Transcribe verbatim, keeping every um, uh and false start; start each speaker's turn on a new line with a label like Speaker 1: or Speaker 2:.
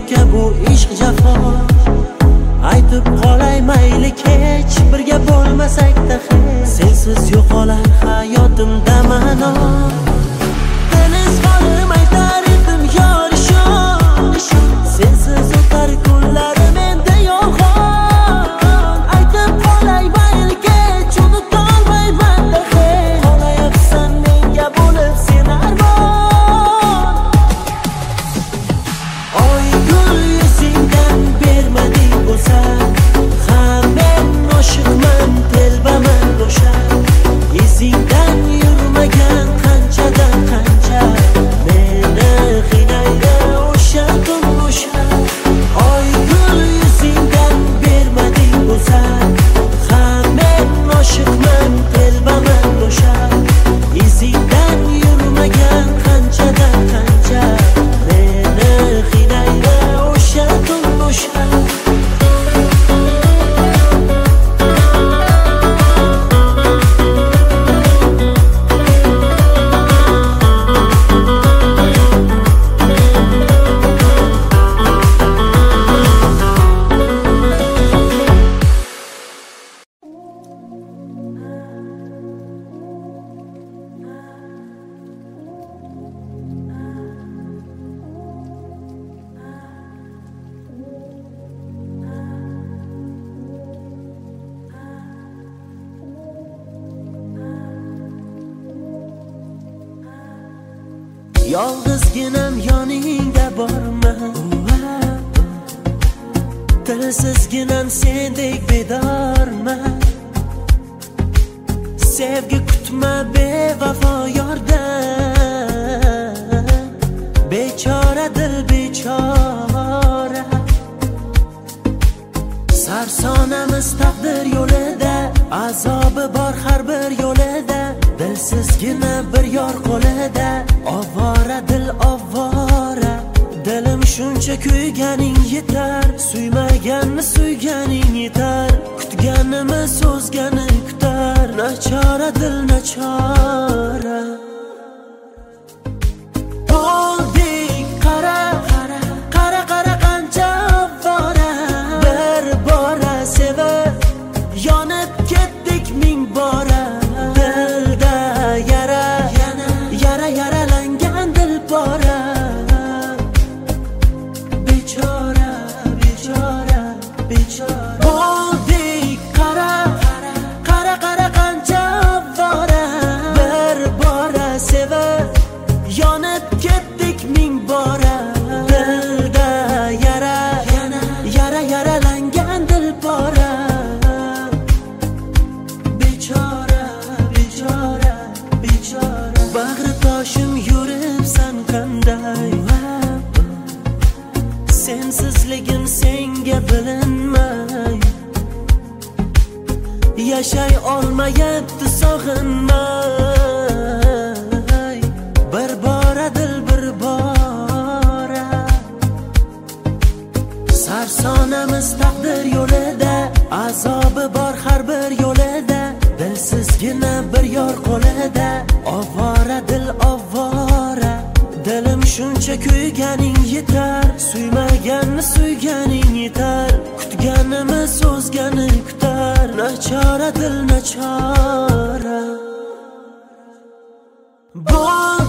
Speaker 1: uka bu ishq jafo. Aytib qolay mayli kech, birga bo'lmasak-da hech. Sensiz yo'qolar hayotimda ma'no. Deniz qolim aytar edim yorishon, sensiz o'tar kunlarim menda yolg'on. Aytib qolay mayli kech, unutolmayman-da hech. Qolayapsan menga bo'lib sen armon. Oy gul yuzingdan bermading bo'lsa, ha men oshiqman, telbaman o'sha. Izingdan yurmagan qanchadan qancha, meni qiynaydi o'sha kun o'sha. Oy gul yuzingdan bermading bo'lsa, ha men oshiqman, telbaman o'sha. Izingdan yurmagan qanchadan qancha, meni qiynaydi o'sha kun o'sha. Yolg'izginam yoningda borman, tilsizginam sendek bedorman. Sevgi kutma bevafo yordan, bechora dil bechora. Sarsonamiz taqdir yo'lida, azobi bor har bir yo'lida. Dilsizgina bir yor qo'lida, ovora dil ovora. Dilim shuncha kuyganing yetar, suymaganni suyganing yetar. Kutganimi so'zgani kutar, nachora dil nachora. Bo'ldik qara, qara, qara, qara qancha ovora. Bir bora sevib, yonib ketdik ming bora. Dilda yara, yara yaralangan dil bora. Bechora, bechora, bechora. Bo'ldik qara, qara, qara qancha ovora. Bir bora sevib, yonib ketdik ming bora. Dilda yara, yara yaralangan dil bora. Bechora, bechora, bechora. Bag'ri toshim yuribsan qanday, sensizligim senga bilinmay. Yashay olmayapti sog'inmay. Bir bora dil bir bora. Sarsonamiz taqdir yo'lida, azobi bor har bir yo'lida. Dilsizgina bir yor qo'lida, ovora dil ovora. Dilim shuncha kuyganing yetar, suymaganni suyganing yetar. Kutganimi so'zgani kutar, nachora dil nachora. Bo'l